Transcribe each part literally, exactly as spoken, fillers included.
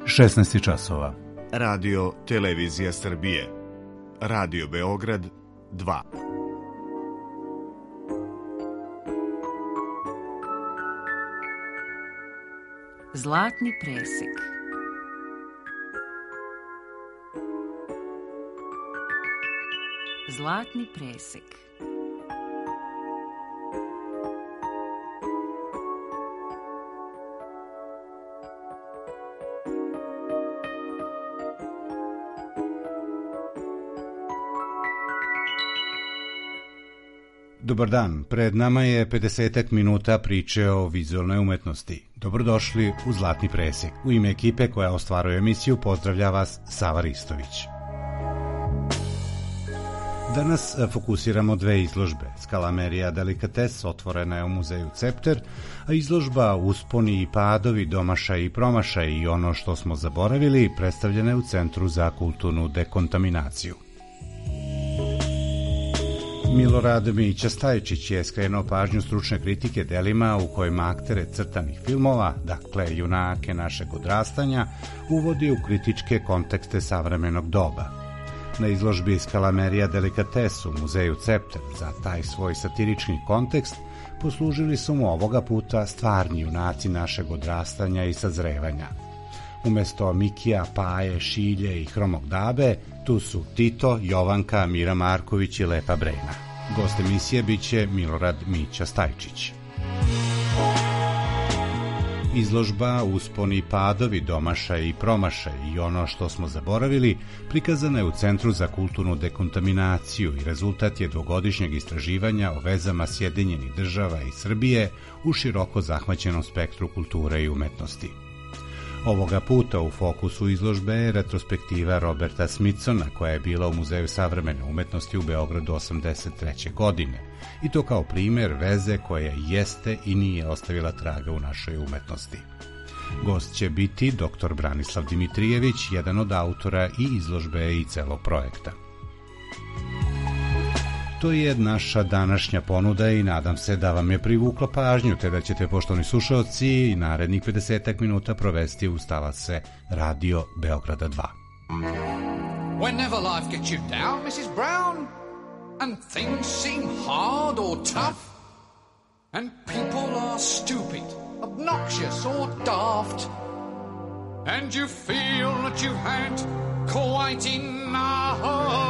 šesnaest časova. Radio Televizija Srbije. Radio Beograd dva. Zlatni presek. Zlatni presek. Dobar dan, pred nama je pedesetak minuta priče o vizualnoj umetnosti. Dobrodošli u Zlatni presek. U ime ekipe koja ostvaruje emisiju pozdravlja vas Sava Ristović. Danas fokusiramo dve izložbe. Skalamerija Delikates otvorena je u muzeju Cepter, a izložba Usponi i padovi, domašaj i promašaj i ono što smo zaboravili predstavljena je u Centru za kulturnu dekontaminaciju. Milorad Mića Stajčić je skrenuo pažnju stručne kritike delima u kojima aktere crtanih filmova, dakle junake našeg odrastanja, uvodi u kritičke kontekste savremenog doba. Na izložbi Skalamerija Delikates u muzeju Cepter za taj svoj satirični kontekst poslužili su mu ovoga puta stvarni junaci našeg odrastanja i sazrevanja. Umesto Mikija, Paje, Šilje i Hromog Dabe, tu su Tito, Jovanka, Mira Marković i Lepa Brena. Gost emisije biće Milorad Mića Stajčić. Izložba Usponi i padovi, domašaj i promašaj i ono što smo zaboravili prikazana je u Centru za kulturnu dekontaminaciju i rezultat je dvogodišnjeg istraživanja o vezama Sjedinjenih država i Srbije u široko zahvaćenom spektru kulture i umetnosti. Ovoga puta u fokusu izložbe je retrospektiva Roberta Smithsona koja je bila u Muzeju savremene umetnosti u Beogradu osamdeset treće. godine i to kao primjer veze koja jeste i nije ostavila traga u našoj umetnosti. Gost će biti doktor Branislav Dimitrijević, jedan od autora i izložbe i celog projekta. To je naša današnja ponuda i nadam se da vam je privukla pažnju, te da ćete, poštovani slušaoci, i narednih pedesetak minuta provesti uz talase Radio Beograda dva. Whenever life gets you down, missus Brown, and things seem hard or tough, and people are stupid, obnoxious or daft, and you feel that you've had quite enough,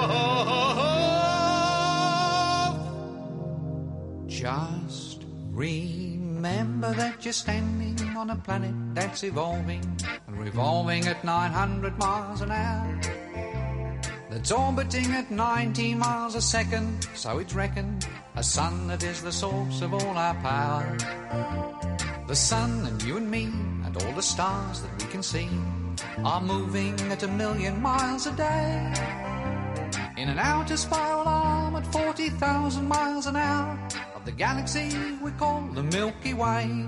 just remember that you're standing on a planet that's evolving and revolving at nine hundred miles an hour, that's orbiting at nineteen miles a second, so it's reckoned, a sun that is the source of all our power. The sun and you and me and all the stars that we can see are moving at a million miles a day in an outer spiral arm at forty thousand miles an hour of the galaxy we call the Milky Way.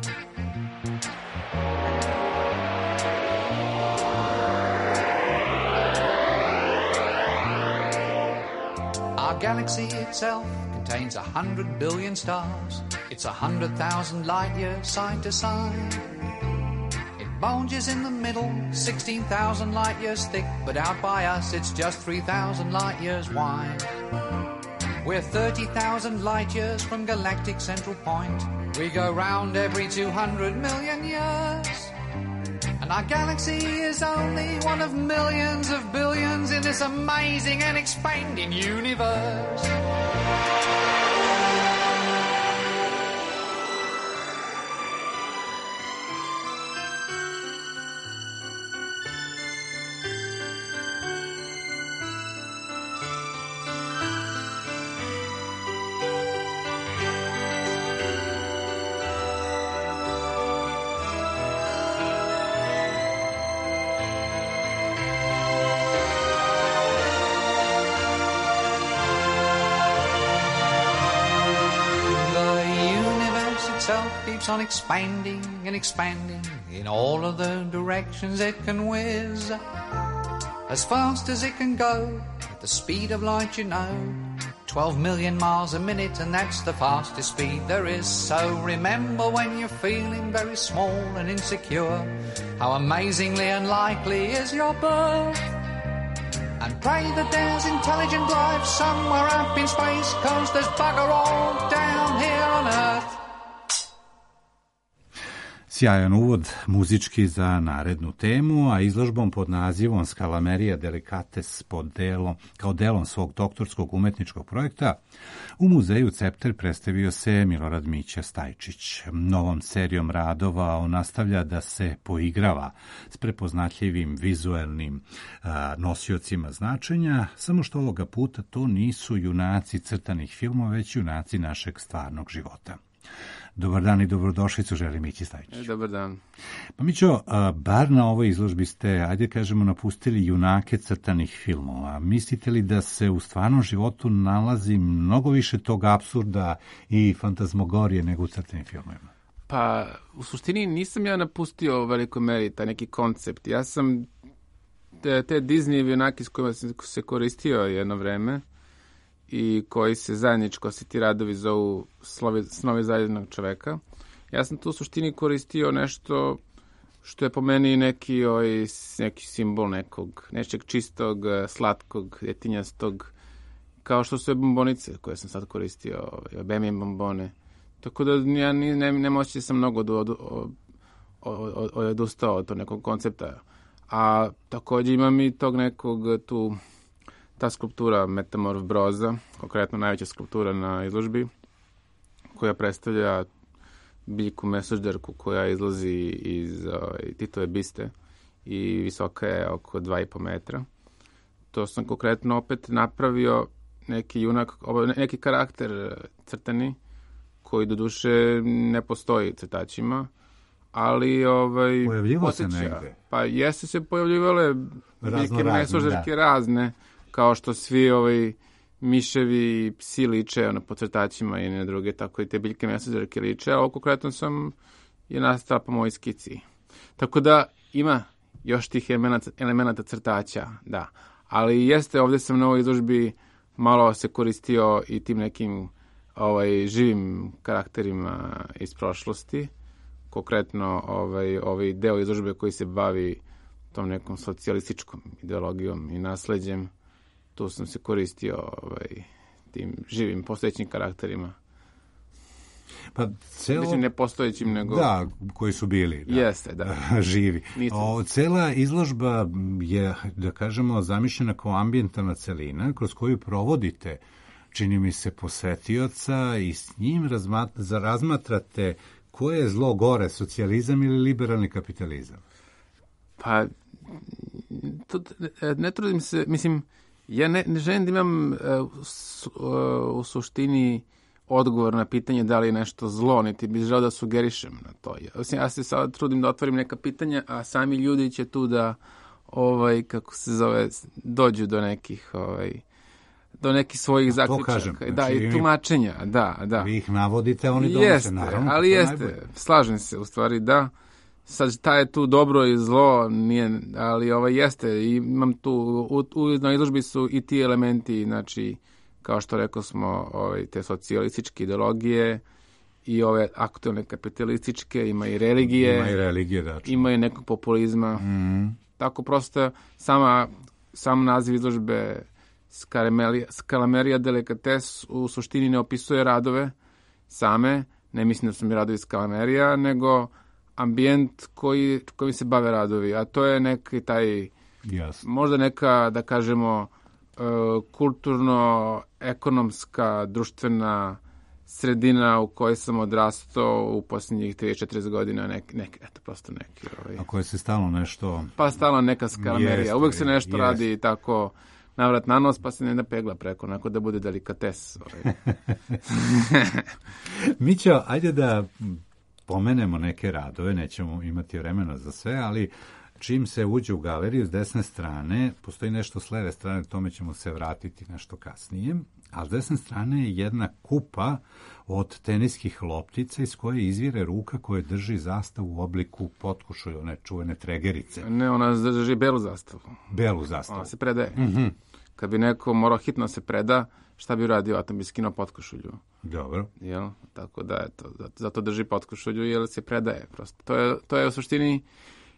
Our galaxy itself contains a hundred billion stars. It's a hundred thousand light years side to side. It bulges in the middle, sixteen thousand light years thick, but out by us it's just three thousand light years wide. We're thirty thousand light years from galactic central point. We go round every two hundred million years. And our galaxy is only one of millions of billions in this amazing and expanding universe. Keeps on expanding and expanding in all of the directions it can whiz, as fast as it can go at the speed of light, you know, twelve million miles a minute, and that's the fastest speed there is. So remember, when you're feeling very small and insecure, how amazingly unlikely is your birth. And pray that there's intelligent life somewhere up in space, 'cause there's bugger all down here on Earth. Sjajan uvod muzički za narednu temu, a izložbom pod nazivom Skalamerija Delicates pod delom, kao delom svog doktorskog umetničkog projekta u muzeju Cepter predstavio se Milorad Mića Stajčić. Novom serijom radova on nastavlja da se poigrava s prepoznatljivim vizuelnim a, nosiocima značenja, samo što ovoga puta to nisu junaci crtanih filmova, već junaci našeg stvarnog života. Dobar dan i dobrodošlicu, želim Mići Stajčić. Dobar dan. Pa Mićo, bar na ovoj izložbi ste, ajde kažemo, napustili junake crtanih filmova. Mislite li da se u stvarnom životu nalazi mnogo više tog apsurda i fantazmogorije nego u crtanim filmovima? Pa, u suštini nisam ja napustio u velikoj meri taj neki koncept. Ja sam te, te Disneyjevi junake s kojima sam se koristio jedno vreme i koji se zajedničko se ti radovi zovu slovi, snovi zajednog čoveka. Ja sam tu u suštini koristio nešto što je po meni neki, oj, neki simbol nekog, nečeg čistog, slatkog, jetinjastog, kao što su bombonice koje sam sad koristio, ovaj, Bemi bombone. Tako da ja ne, ne, ne moći sam mnogo od, od, od, odustao od tog nekog koncepta. A također imam i tog nekog tu... Ta skulptura Metamorf Broza, konkretno najveća skulptura na izložbi, koja predstavlja biljku mesožderku koja izlazi iz uh, Titove biste i visoka je oko dva i po metra. To sam konkretno opet napravio neki junak, neki karakter crtani, koji doduše ne postoji crtačima, ali ovaj pojavljivo se negde. Pa jeste se pojavljivale biljke mesožderke da. razne, kao što svi ovaj miševi i psi liče ono, po crtačima i ne druge, tako i te biljke mesožderke liče, a ovo konkretno sam je nastala po mojoj skici. Tako da ima još tih elemenata, elemenata crtača, da. Ali jeste, ovdje sam na ovoj izložbi malo se koristio i tim nekim ovaj, živim karakterima iz prošlosti. Konkretno ovaj, ovaj deo izložbe koji se bavi tom nekom socijalističkom ideologijom i nasleđem. Tu sam se koristio ovaj, tim živim postojećim karakterima. Pa celo... Mislim, ne postojećim, nego... Da, koji su bili. Da. Jeste, da. Živi. O, cela izložba je, da kažemo, zamišljena kao ambijentalna celina, kroz koju provodite, čini mi se, posetioca i s njim razmat, razmatrate koje je zlo gore, socijalizam ili liberalni kapitalizam? Pa, to, ne trudim se, mislim... Ja ne, ne želim da imam uh, su, uh, u suštini odgovor na pitanje da li je nešto zlo, niti bih želeo da sugerišem na to. Ja, ja se sad trudim da otvorim neka pitanja, a sami ljudi će tu da, ovaj, kako se zove, dođu do nekih, ovaj, do nekih svojih zaključaka. Kažem, da, znači, i tumačenja, da, da. Vi ih navodite, oni donose, jeste, naravno. Ali jeste, najbolje. Slažem se, u stvari, da. Sad, šta je tu dobro i zlo, nije, ali ovaj jeste, imam tu, u, u, na izložbi su i ti elementi, znači, kao što rekao smo, ovaj, te socijalističke ideologije i ove aktualne kapitalističke, ima i religije, ima i religije, da. Ima i nekog populizma. Mm. Tako prosto, sama, sam naziv izložbe Skalamerija Delicates u suštini ne opisuje radove same, ne mislim da su mi radovi Skalamerija, nego ambijent koji, koji se bave radovi, a to je neki taj, yes. možda neka, da kažemo, kulturno-ekonomska, društvena sredina u kojoj sam odrastao u posljednjih trideset do četrdeset godina, neki, neki, eto, prosto neki. Ovaj. A koje se stalno nešto... Pa stalno neka skalamerija, jeste, uvek se nešto jeste. Radi tako navrat na nos, pa se ne da pegla preko, onako da bude delikates. Ovaj. Mićo, ajde da pomenemo neke radove, nećemo imati vremena za sve, ali čim se uđe u galeriju s desne strane, postoji nešto s leve strane, tome ćemo se vratiti nešto kasnije, a s desne strane je jedna kupa od teniskih loptica iz koje izvire ruka koja drži zastavu u obliku potkušulja, one čuvene tregerice. Ne, ona drži belu zastavu. Belu zastavu. Ona se predaje. Mm-hmm. Kad bi neko morao hitno se preda, šta bi radio, a to bi skinuo potkošulju. Dobro. Jel? Tako da, eto, zato drži potkošulju, jer se predaje. Prosto. To je, to je u suštini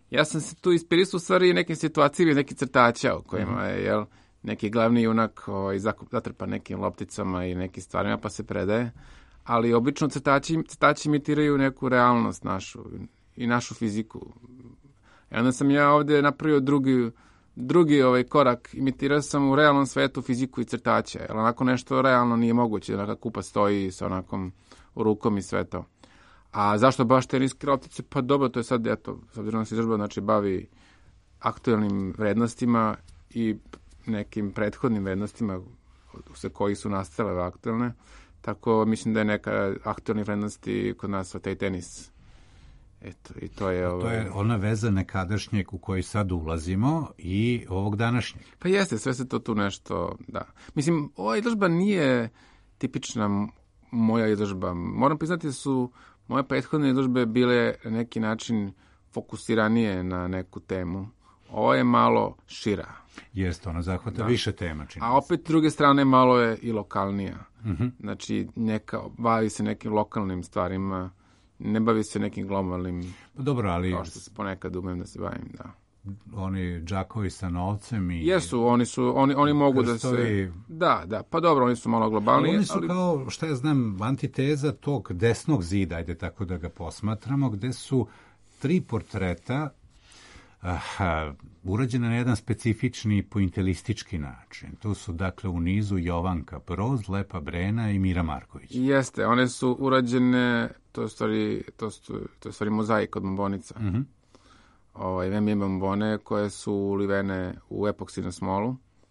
ja sam se tu inspirisao u stvari nekim situacijama, neki crtača u kojima je, jel, neki glavni junak ovaj, zatrpan nekim lopticama i nekim stvarima, pa se predaje. Ali obično crtači, crtači imitiraju neku realnost našu i našu fiziku. I onda sam ja ovdje napravio drugi, drugi ovaj korak, imitirao sam u realnom svetu fiziku i crtače. Jer onako nešto realno nije moguće, da neka kupa stoji sa onakom rukom i sve to. A zašto baš teniske loptice? Pa dobro, to je sad, eto, s obzirom da se izložba znači, bavi aktualnim vrednostima i nekim prethodnim vrednostima se koji su nastale aktualne. Tako mislim da je neka aktualne vrednosti kod nas o taj tenis. Eto, i to je... Ovaj... To je ona veza nekadašnjeg u kojoj sad ulazimo i ovog današnjeg. Pa jeste, sve se to tu nešto, da. Mislim, ova izložba nije tipična moja izložba. Moram priznati da su moje prethodne izložbe bile na neki način fokusiranije na neku temu. Ovo je malo šira. Jeste, ona zahvata da. Više tema. Čini a opet, s druge strane, malo je i lokalnija. Uh-huh. Znači, neka, bavi se nekim lokalnim stvarima, ne bavi se nekim globalnim, dobro, ali kao što se ponekad umem da se bavim, da. Oni džakovi sa novcem i... Jesu, oni su, oni, oni mogu krstovi... da se... Da, da, pa dobro, oni su malo globalniji. Ali oni su ali... kao, šta ja znam, antiteza tog desnog zida, ajde tako da ga posmatramo, gde su tri portreta aha, urađena na jedan specifični pointilistički način. Tu su, dakle, u nizu Jovanka Broz, Lepa Brena i Mira Marković. Jeste, one su urađene, to je stvari, to su, to je stvari mozaik od bombonica. Mhm. Ovaj, vem je bombone koje su ulivene u epoksinu smolu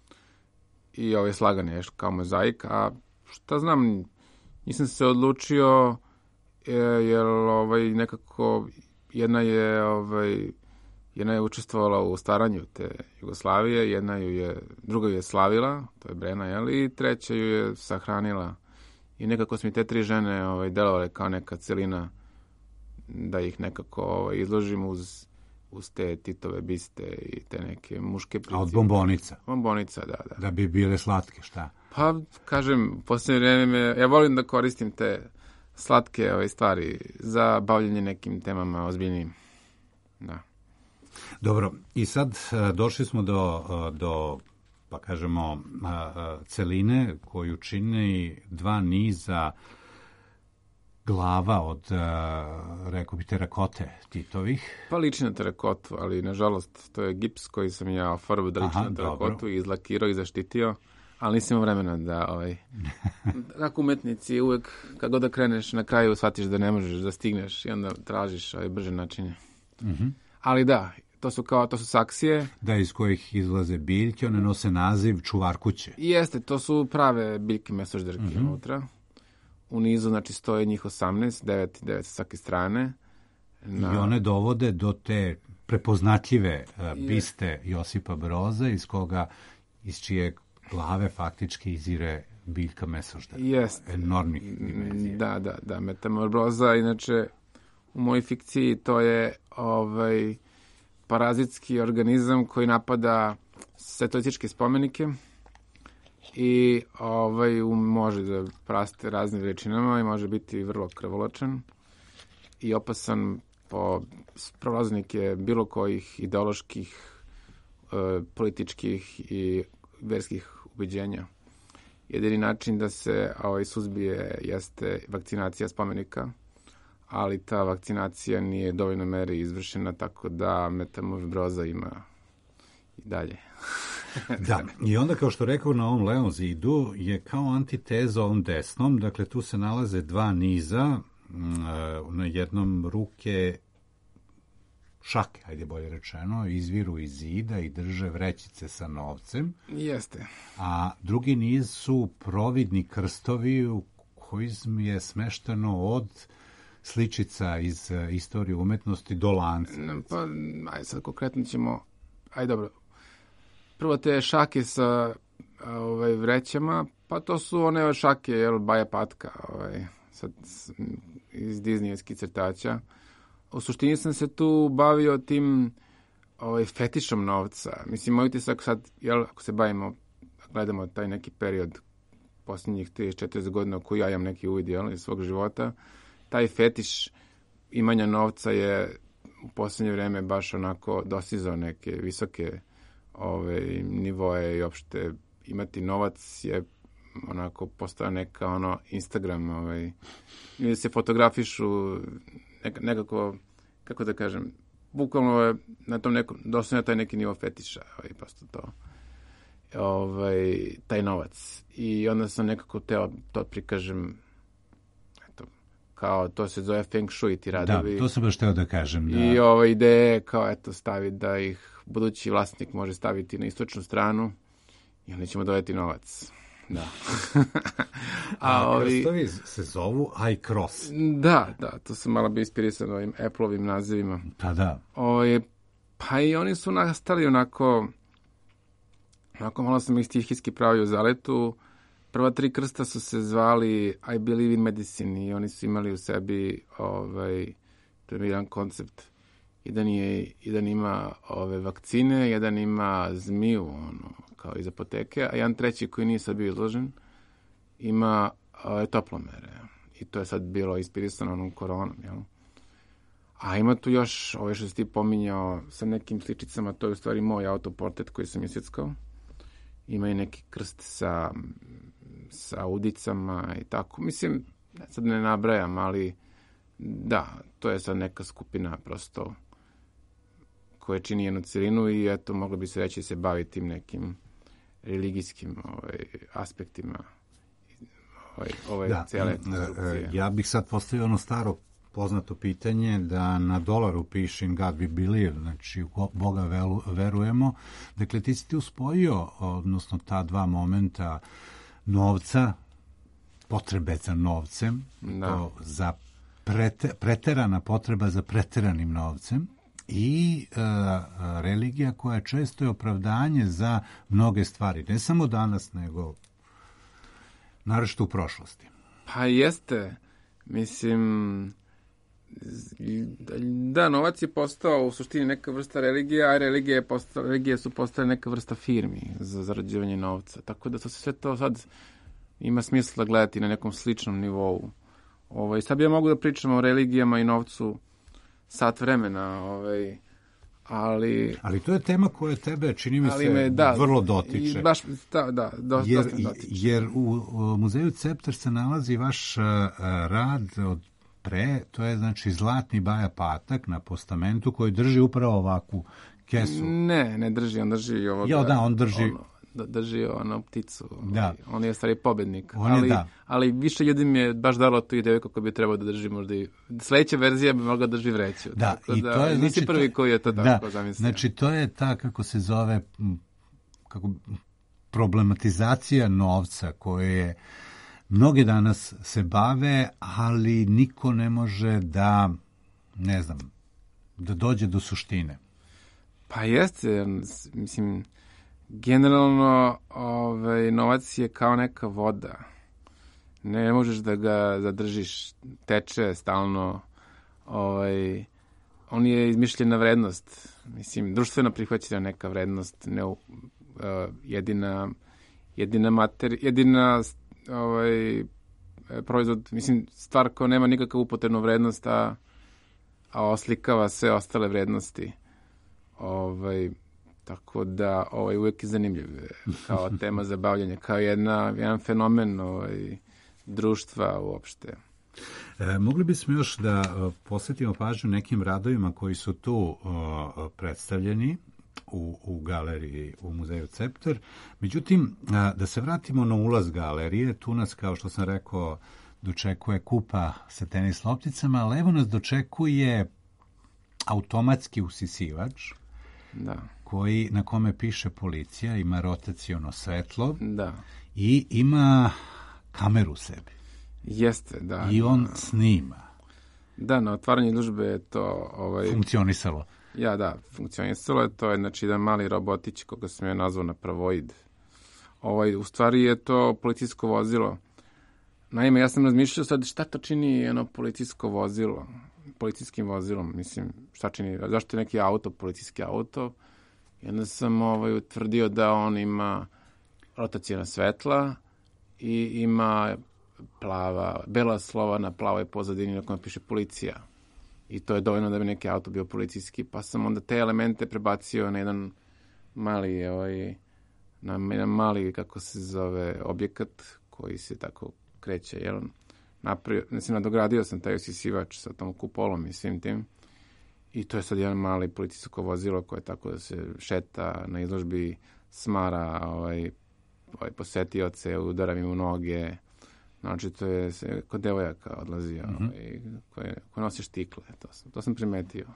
i ove slagane je kao mozaik, a šta znam, nisam se odlučio jer ovaj, nekako jedna je ovaj, jedna je učestvovala u staranju te Jugoslavije, jedna ju je, druga ju je slavila, to je Brena, jel, i treća ju je sahranila. I nekako su mi te tri žene ovaj, delovale kao neka celina da ih nekako ovaj, izložim uz uz te Titove biste i te neke muške principe. A od bombonica? Bombonica, da, da. Da bi bile slatke, šta? Pa, kažem, u posljednje vrijeme, ja volim da koristim te slatke ove stvari za bavljanje nekim temama ozbiljnijim. Da. Dobro, i sad došli smo do, do pa kažemo, celine koju čine dva niza glava od, uh, rekao bi, terakote Titovih. Pa liči na terakotu, ali nažalost to je gips koji sam ja ofarbao da liči na terakotu i izlakirao i zaštitio, ali nisam imao vremena da, ovaj, kako umetnici uvek, kad god da kreneš, na kraju shvatiš da ne možeš da stigneš i onda tražiš ovaj, brže načine. Uh-huh. Ali da, to su kao, to su saksije. Da, iz kojih izlaze biljke, one nose naziv čuvar kuće. I jeste, to su prave biljke mesožderke uh-huh. unutra. U nizu, znači, stoje njih osamnaest, devet i devet sa svake strane. Na... I one dovode do te prepoznatljive uh, biste Josipa Broza, iz koga, iz čije glave faktički izire biljka mesoždera. Jeste. Enormnih dimenzija. Da, da, da. Metamorfoza, inače, u mojoj fikciji to je ovaj, parazitski organizam koji napada svetotičke spomenike i ovaj, može da praste raznim veličinama i može biti vrlo krvoločan i opasan po prolaznike bilo kojih ideoloških, e, političkih i verskih ubeđenja. Jedini način da se ovaj, suzbije jeste vakcinacija spomenika, ali ta vakcinacija nije dovoljno meri izvršena, tako da metamorfoza ima i dalje. Da, i onda kao što rekao na ovom levom zidu je kao antiteza ovom desnom, dakle tu se nalaze dva niza, na jednom ruke šake, ajde bolje rečeno, izviru iz zida i drže vrećice sa novcem. Jeste. A drugi niz su providni krstovi u kojim je smešteno od sličica iz istorije umetnosti do lanca. Pa, ajde sad konkretno ćemo, ajde dobro, prvo te šake sa ovaj, vrećama, pa to su one šake, jel, Baja Patka, ovaj, sad, iz Disneyevskih crtača. U suštini sam se tu bavio tim ovaj, fetišom novca. Mislim, moj utisak sad, jel, ako se bavimo, gledamo taj neki period posljednjih trideset četrdeset godina koji ja imam neki uvid, jel, iz svog života, taj fetiš imanja novca je u posljednje vreme baš onako dostizao neke visoke ove, nivoe i uopšte imati novac je onako postao neka ono Instagram, ovaj, ili se fotografišu nek, nekako, kako da kažem, bukvalno je na tom nekom, dosta na taj neki nivo fetiša, ovaj, prosto to, ovaj, taj novac. I onda sam nekako teo to prikažem, eto, kao to se zove Feng Shui, ti radovi. Da, to sam baš teo da kažem. Da. I ova ideja je kao, eto, staviti da ih budući vlasnik može staviti na istočnu stranu i onda ćemo dovesti novac. Da. A, A ovi krstovi se zovu iCross. Da, da, to sam malo bio inspirisan ovim Apple-ovim nazivima. Pa da. Ovi, pa i oni su nastali onako, onako malo sam ih stihijski pravio u zaletu. Prva tri krsta su se zvali I Believe in Medicine i oni su imali u sebi ovaj, to je jedan koncept. Jedan, je, jedan ima ove vakcine, jedan ima zmiju, ono, kao iz apoteke, a jedan treći koji nije sad bio izložen, ima ove, toplomere. I to je sad bilo inspirisano onom koronom, jel? A ima tu još, ove što si ti pominjao, sa nekim sličicama, to je u stvari moj autoportret koji sam isjeckao. Ima i neki krst sa, sa udicama i tako. Mislim, sad ne nabrajam, ali da, to je sad neka skupina prosto koje čini jednu celinu i eto, moglo bi se reći se bavi tim nekim religijskim ovaj, aspektima ovaj, ove da, cijele konstrukcije. Ja bih sad postavio ono staro poznato pitanje da na dolaru piše in God we believe, znači u Boga verujemo. Dakle, ti si ti uspojio, odnosno ta dva momenta novca, potrebe za novcem, da. To za prete, preterana potreba za preteranim novcem, i e, religija koja često je opravdanje za mnoge stvari. Ne samo danas, nego naročito u prošlosti. Pa jeste. Mislim, da, novac je postao u suštini neka vrsta religije, a religije, je postao, religije su postale neka vrsta firmi za zarađivanje novca. Tako da to se sve to sad ima smisla gledati na nekom sličnom nivou. Ovaj, sad ja mogu da pričam o religijama i novcu sat vremena, ovaj, ali... Ali to je tema koja tebe, čini mi se, me, da, vrlo dotiče. Baš, da, da, dosta, jer, dosta dotiče. Jer u, u muzeju Cepter se nalazi vaš uh, rad od pre, to je znači Zlatni Baja Patak na postamentu koji drži upravo ovakvu kesu. Ne, ne drži, on drži ovoga... Jo, da, on drži... Ono, drži ono pticu. Da. On je stari pobednik. On ali, je, da. ali više ljudi mi je baš dalo tu ideju kako bi trebao da drži možda i... Sledeća verzija bi mogla da drži vreću. Da, tako i da, to je... nisi znači, prvi koji je to tako da, zamislio. Znači, to je ta, kako se zove, kako, problematizacija novca koje je mnoge danas se bave, ali niko ne može da, ne znam, da dođe do suštine. Pa jeste, mislim... Generalno, ovaj, novac je kao neka voda. Ne možeš da ga zadržiš, teče stalno. Ovaj, on je izmišljena vrednost. Mislim, društveno prihvaćena neka vrednost. Ne, uh, jedina, jedina materi, jedina ovaj, proizvod, mislim, stvar koja nema nikakav upotrebnu vrednost, a, a oslikava sve ostale vrednosti. Ovaj, Tako da ovaj, uvijek je zanimljiv kao tema za bavljanje, kao jedna, jedan fenomen ovaj, društva uopšte. E, mogli bismo još da posvetimo pažnju nekim radovima koji su tu o, predstavljeni u, u galeriji u muzeju Cepter. Međutim, a, da se vratimo na ulaz galerije, tu nas, kao što sam rekao, dočekuje kupa sa tenis lopticama, ali evo nas dočekuje automatski usisivač, da. Koji, na kome piše policija, ima rotaciono svetlo, da. I ima kameru u sebi. Jeste, da. I on snima. Da, na otvaranju izložbe je to... Ovaj, funkcionisalo. Ja, da, funkcionisalo je. To je, znači, jedan mali robotić koga sam ja nazvao na pravoid. Ovaj, u stvari je to policijsko vozilo. Naime, ja sam razmišljao sad šta to čini jedno policijsko vozilo, policijskim vozilom, mislim, šta čini, zašto je neki auto, policijski auto. I onda sam ovaj, utvrdio da on ima rotacijna svetla i ima plava, bela slova na plavoj pozadini na kojoj piše policija. i to je dovoljno da bi neki auto bio policijski, pa sam onda te elemente prebacio na jedan mali, ovaj, na jedan mali, kako se zove, objekat koji se tako kreće, jel? Napravio, mislim, nadogradio sam taj osisivač sa tom kupolom i svim tim. I to je sad jedan mali policijsko vozilo koje tako da se šeta na izložbi, smara ovaj, ovaj posetioce, udara mi u noge. Znači, to je se, kod devojaka odlazio, mm-hmm. ovaj, koje, koje nosi štikle. To sam, to sam primetio.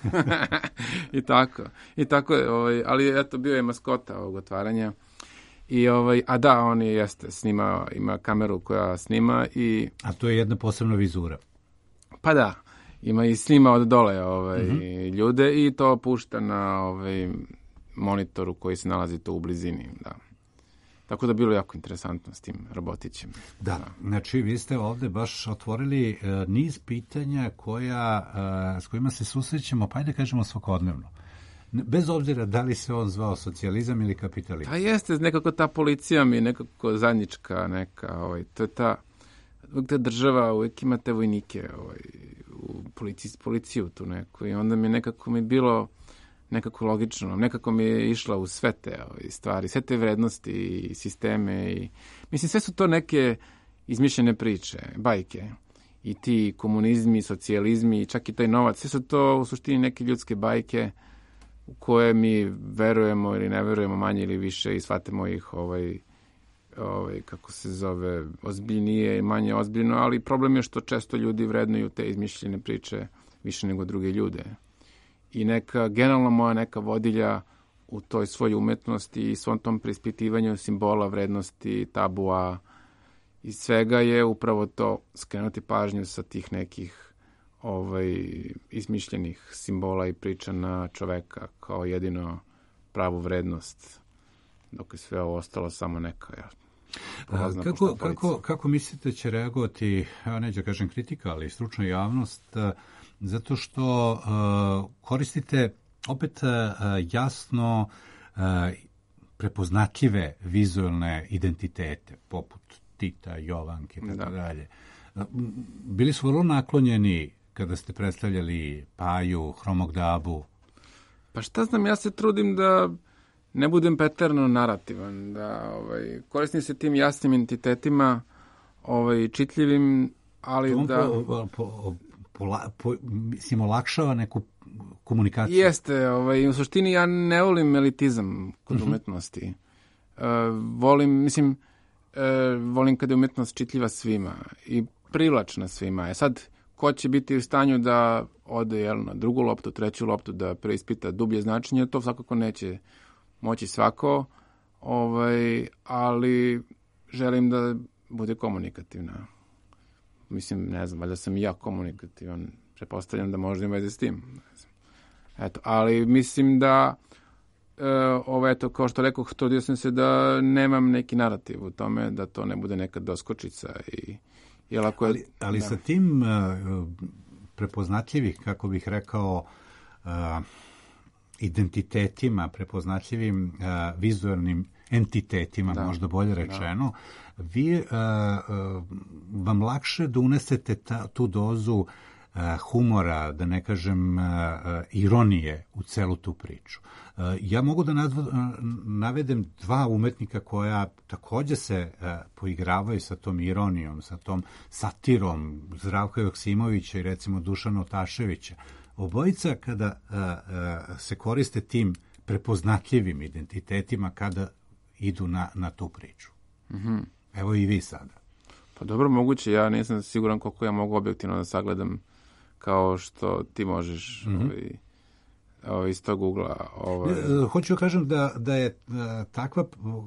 I tako. I tako ovaj, ali eto, bio je maskota ovog otvaranja. I ovaj, a da, on je jeste snimao, ima kameru koja snima i... A to je jedna posebna vizura. Pa da, ima i snima od dole ovaj, Mm-hmm. ljude i to pušta na ovaj, monitoru koji se nalazi tu u blizini, da. Tako da bilo jako interesantno s tim robotićem. Da, da. Znači vi ste ovde baš otvorili uh, niz pitanja koja, uh, s kojima se susrećemo, pa ajde kažemo svakodnevno. Bez obzira da li se on zvao socijalizam ili kapitalizam. Pa jeste, nekako ta policija mi je nekako zadnjička neka, ovaj, to je ta, ta država, uvijek ima te vojnike, ovaj, u policiji, policiju tu neku i onda mi nekako mi bilo nekako logično, nekako mi je išla u sve te ovaj, stvari, sve te vrednosti i sisteme i mislim sve su to neke izmišljene priče, bajke i ti komunizmi, socijalizmi, čak i taj novac, sve su to u suštini neke ljudske bajke u koje mi verujemo ili ne verujemo manje ili više i shvatimo ih ovaj, ovaj, kako se zove, ozbiljnije i manje ozbiljno, ali problem je što često ljudi vrednuju te izmišljene priče više nego druge ljude. I neka, generalno moja neka vodilja u toj svojoj umetnosti i svom tom preispitivanju simbola, vrednosti, tabua i svega je upravo to skrenuti pažnju sa tih nekih ovaj, izmišljenih simbola i priča na čoveka kao jedino pravu vrednost, dok je sve ovo ostalo samo neka. Ja, prolazna kako, kako, kako mislite će reagovati, ja neću kažem kritika, ali stručna javnost, zato što uh, koristite opet uh, jasno uh, prepoznatljive vizualne identitete, poput Tita, Jovanke i tako dalje. Bili su vrlo naklonjeni kada ste predstavljali Paju, Hromog Dabu? Pa šta znam, ja se trudim da ne budem preterano narativan, da ovaj, koristim se tim jasnim entitetima, ovaj, čitljivim, ali to da... Po, po, po, po, mislim, olakšava neku komunikaciju. Jeste, ovaj, u suštini ja ne volim elitizam kod uh-huh. umetnosti. Uh, volim, mislim, uh, volim kada je umetnost čitljiva svima i privlačna svima. E sad, ko će biti u stanju da ode jel, na drugu loptu, treću loptu, da preispita dublje značenje, to svakako neće moći svako, ovaj, ali želim da bude komunikativna. Mislim, ne znam, valjda sam i ja komunikativan, pretpostavljam da možda ima veze s tim. Eto, ali mislim da, e, ovo, eto, kao što rekoh, trudio sam se da nemam neki narativ u tome, da to ne bude neka doskočica i Jel ako je, ali ali da. Sa tim uh, prepoznatljivih, kako bih rekao, uh, identitetima, prepoznatljivim uh, vizualnim entitetima, da. Možda bolje rečeno, da. vi uh, uh, vam lakše da unesete ta, tu dozu uh, humora, da ne kažem uh, ironije u celu tu priču. Uh, ja mogu da nadvo, uh, navedem dva umetnika koja takođe se uh, poigravaju sa tom ironijom, sa tom satirom, Zdravka Joksimovića i recimo Dušana Otaševića. Obojica kada uh, uh, se koriste tim prepoznatljivim identitetima kada idu na, na tu priču. Mm-hmm. Evo i vi sada. Pa dobro, moguće. Ja nisam siguran koliko ja mogu objektivno da sagledam kao što ti možeš mm-hmm. ovaj, ovaj, iz tog ugla. Ovaj... Hoću da kažem da, da je uh, takva,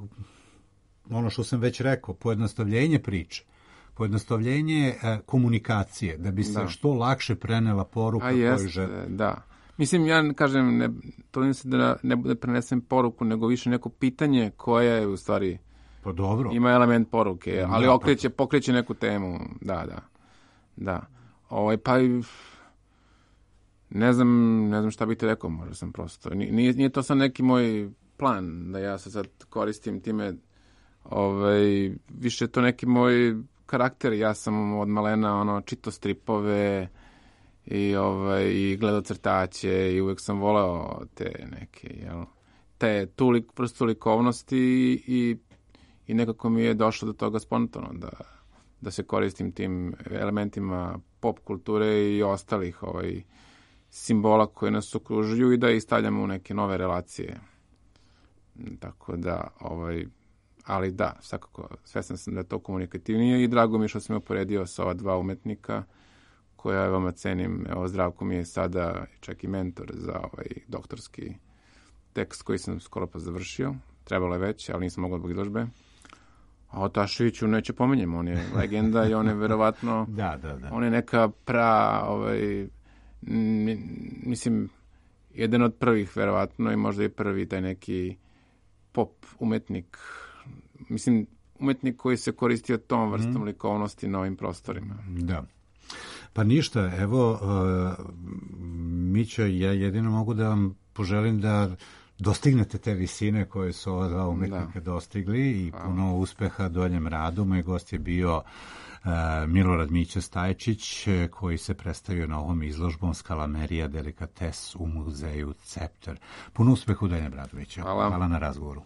ono što sam već rekao, pojednostavljenje priče, pojednostavljenje uh, komunikacije, da bi se da. što lakše prenela poruka koju žele. Da. Mislim, ja kažem, ne, trudim se da ne bude prenesem poruku, nego više neko pitanje koje je u stvari pa dobro. Ima element poruke, ali ja, okreće, pokreće neku temu. Da, da. Da. Ovaj, pa ne znam, ne znam šta bih ti rekao, možda sam prosto. Nije, nije to sad neki moj plan, da ja se sad koristim time, ovaj, više je to neki moj karakter. Ja sam od malena ono, čito stripove i, ovaj, i gledao crtaće i uvek sam voleo te neke, jel, te tu lik, prosto likovnosti i, i nekako mi je došlo do toga spontano da, da se koristim tim elementima pop kulture i ostalih ovaj, simbola koji nas okružuju i da ih stavljamo u neke nove relacije. Tako da, ovaj, ali da, svakako, svestan sam da je to komunikativnije i drago mi je što sam uporedio sa ova dva umetnika koja vama cenim. Evo, Zdravko mi je sada čak i mentor za ovaj doktorski tekst koji sam skoro pa završio. Trebalo je već, ali nisam mogao zbog izložbe. A o Taševiću neće pomenjem, on je legenda i on je verovatno da, da, da. On je neka pra, ovaj, mislim, jedan od prvih verovatno i možda i prvi taj neki pop umetnik, mislim, umetnik koji se koristio tom vrstom mm. likovnosti na ovim prostorima. Da. Pa ništa, evo, uh, Mićo, ja jedino mogu da vam poželim da dostignete te visine koje su ova dva umetnika da. dostigli i Hvala. Puno uspeha doljem radu. Moj gost je bio uh, Milorad Mićo Stajčić, koji se predstavio na ovom izložbom Skalamerija Delikates u muzeju Cepter. Puno uspeha u daljem radu, Mićo. Hvala. Hvala na razgovoru.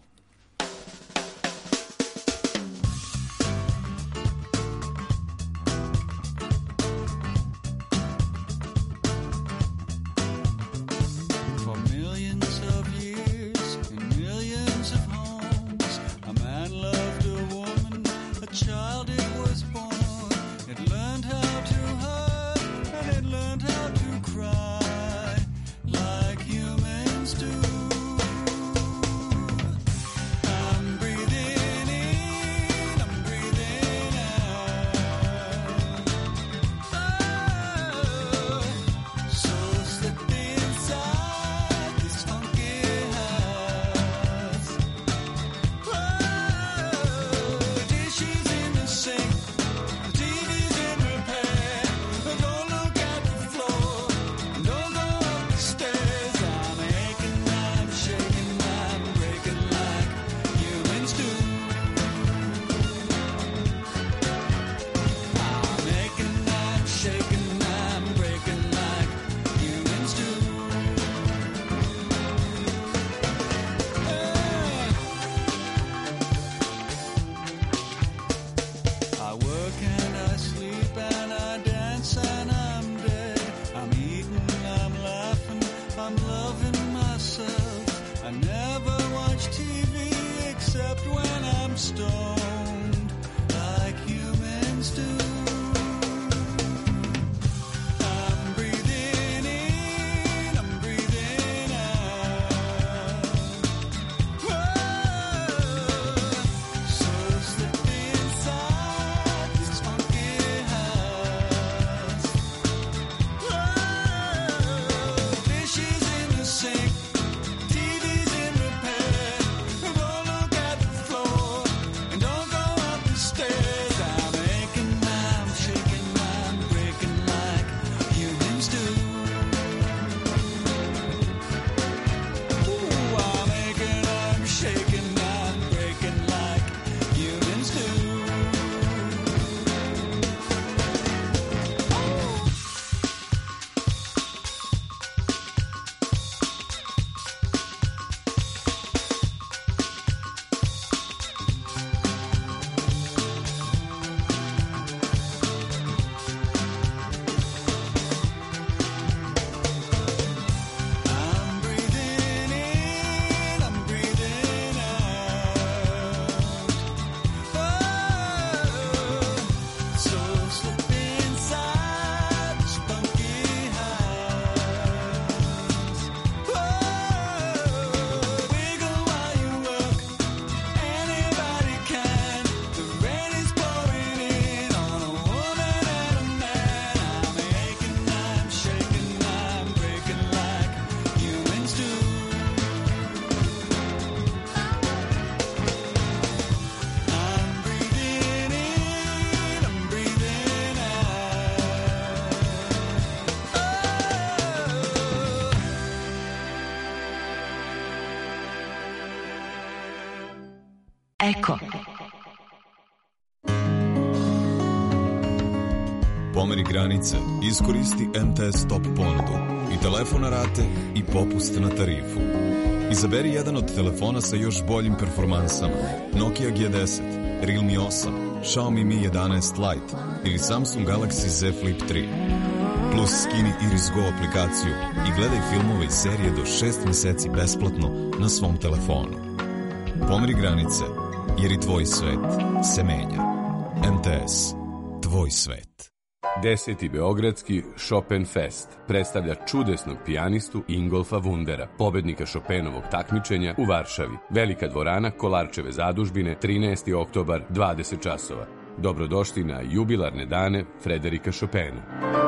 Eko. Pomeri granice, iskoristi em te es Top ponudu i telefon na rate i popust na tarifu. Izaberi jedan od telefona sa još boljim performansama: Nokia G deset, Realme osam, Xiaomi Mi jedanaest Lite ili Samsung Galaxy Z Flip tri. Plus skini Iris Go aplikaciju i gledaj filmove i serije do šest meseci besplatno na svom telefonu. Pomeri granice, jer i tvoj svet se menja. em te es, tvoj svet. Deseti Beogradski Chopin Fest predstavlja čudesnog pijanistu Ingolfa Wundera, pobednika Chopinovog takmičenja u Varšavi. Velika dvorana Kolarčeve zadužbine, trinaesti oktobar, dvadeset časova. Dobrodošli na jubilarne dane Frederika Chopina.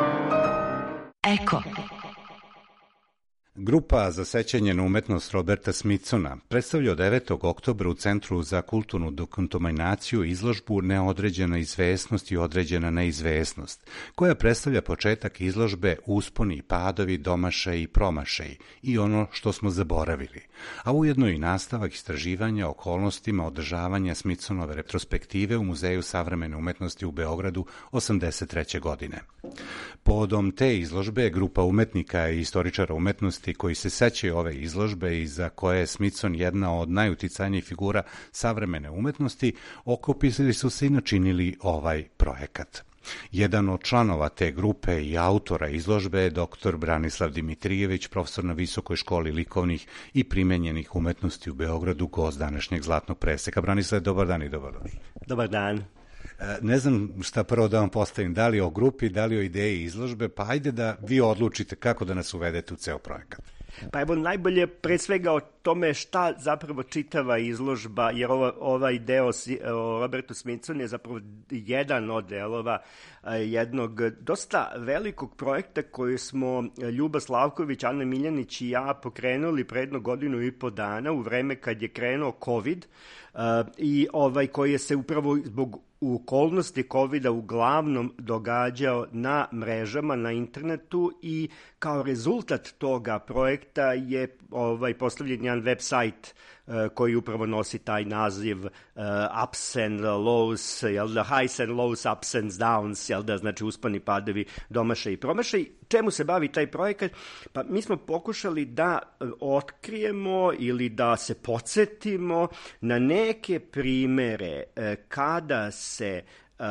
Eko. Grupa za sećanje na umetnost Roberta Smithsona predstavlja od devetog oktobra u Centru za kulturnu dekontaminaciju izložbu Neodređena izvesnost i određena neizvesnost, koja predstavlja početak izložbe Usponi i padovi, domašaji i promašaji i ono što smo zaboravili, a ujedno i nastavak istraživanja okolnostima održavanja Smithsonove retrospektive u Muzeju savremene umetnosti u Beogradu osamdeset treće godine. Povodom te izložbe grupa umetnika i istoričara umetnosti koji se sećaju ove izložbe i za koje je Smithson jedna od najuticajnijih figura savremene umetnosti, okupili su se i načinili ovaj projekat. Jedan od članova te grupe i autora izložbe je doktor Branislav Dimitrijević, profesor na Visokoj školi likovnih i primenjenih umetnosti u Beogradu, gost današnjeg Zlatnog preseka. Branislav, dobar dan i dobrodošli. Dobar dan. Ne znam šta prvo da vam postavim, da li o grupi, da li o ideji izložbe, pa ajde da vi odlučite kako da nas uvedete u ceo projekat. Pa evo, najbolje pre svega o tome šta zapravo čitava izložba, jer ova, ovaj deo o Robertu Smithsonu je zapravo jedan od delova jednog dosta velikog projekta koji smo Ljuba Slavković, Ana Miljanić i ja pokrenuli pre jednu godinu i po dana u vreme kad je krenuo COVID i ovaj koji je se upravo zbog u okolnosti kovida uglavnom događao na mrežama, na internetu, i kao rezultat toga projekta je ovaj postavljen jedan web sajt koji upravo nosi taj naziv uh, ups and lows, jel da, highs and lows, ups and downs, jel da, znači usponi, padovi, domašaj i promašaj. Čemu se bavi taj projekat? Pa mi smo pokušali da otkrijemo ili da se podsjetimo na neke primere kada se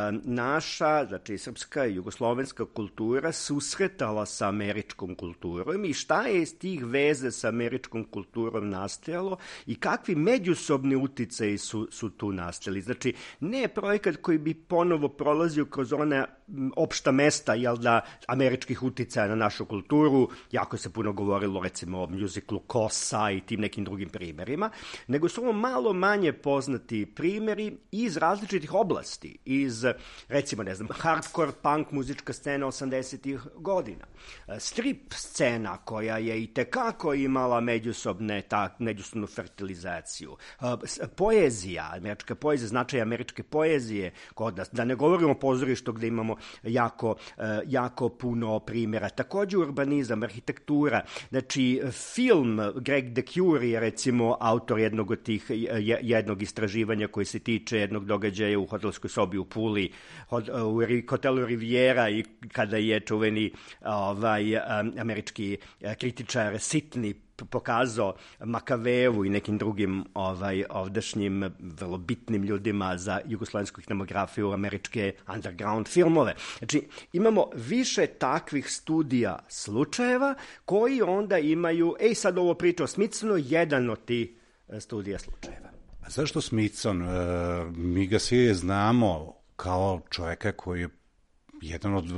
naša, znači srpska i jugoslovenska kultura susretala sa američkom kulturom i šta je iz tih veze sa američkom kulturom nastajalo i kakvi međusobni uticaji su, su tu nastali. Znači, ne projekat koji bi ponovo prolazio kroz ona opšta mesta, jel da, američkih uticaja na našu kulturu, jako se puno govorilo recimo o muziklu Kosa i tim nekim drugim primerima, nego su ovo malo manje poznati primeri iz različitih oblasti, iz recimo, ne znam, hardcore punk muzička scena osamdesetih godina, strip scena koja je i tekako imala međusobne, ta, međusobnu fertilizaciju, poezija, američka poezija, značaj američke poezije, da, da ne govorimo o pozorištu gde imamo jako, jako puno primjera, takođe urbanizam, arhitektura, znači film, Greg de Curie je recimo autor jednog od tih, jednog istraživanja koji se tiče jednog događaja u hotelskoj sobi u Puli, u hotelu Riviera, i kada je čuveni ovaj, američki kritičar Sitni pokazao Makavevu i nekim drugim ovaj, ovdašnjim vrlo bitnim ljudima za jugoslovensku kinematografiju, američke underground filmove. Znači, imamo više takvih studija slučajeva koji onda imaju, ej sad ovo priča o Smithsonu, jedan od tih studija slučajeva. A zašto Smithson? E, mi ga svi znamo kao čoveka koji je jedan od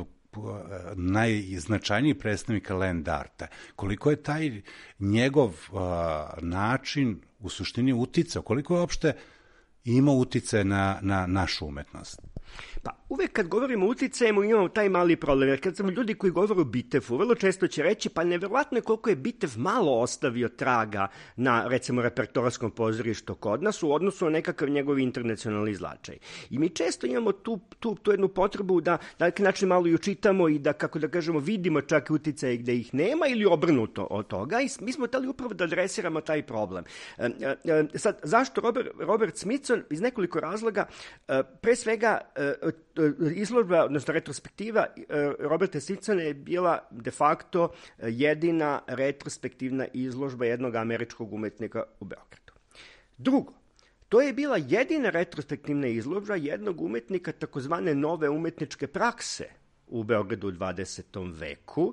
najznačajnijih predstavnika land arta. Koliko je taj njegov uh, način u suštini uticao, koliko je uopšte imao utice na, na našu umetnost? Pa uvek kad govorimo o uticajima imamo taj mali problem, jer kad sam ljudi koji govore o Bitefu, vrlo često će reći pa neverovatno je koliko je Bitef malo ostavio traga na recimo repertoarskom pozorištu kod nas u odnosu na nekakav njegov internacionalni značaj. I mi često imamo tu, tu, tu jednu potrebu da na neki način malo i učitamo i da, kako da kažemo, vidimo čak uticaje gde ih nema ili obrnuto od toga, i mi smo tali upravo da adresiramo taj problem. E, e, sad, zašto Robert, Robert Smithson? Iz nekoliko razloga. E, pre svega izložba, odnosno retrospektiva Roberta Smithsona je bila de facto jedina retrospektivna izložba jednog američkog umetnika u Beogradu. Drugo, to je bila jedina retrospektivna izložba jednog umetnika takozvane nove umetničke prakse u Beogradu u dvadesetom veku,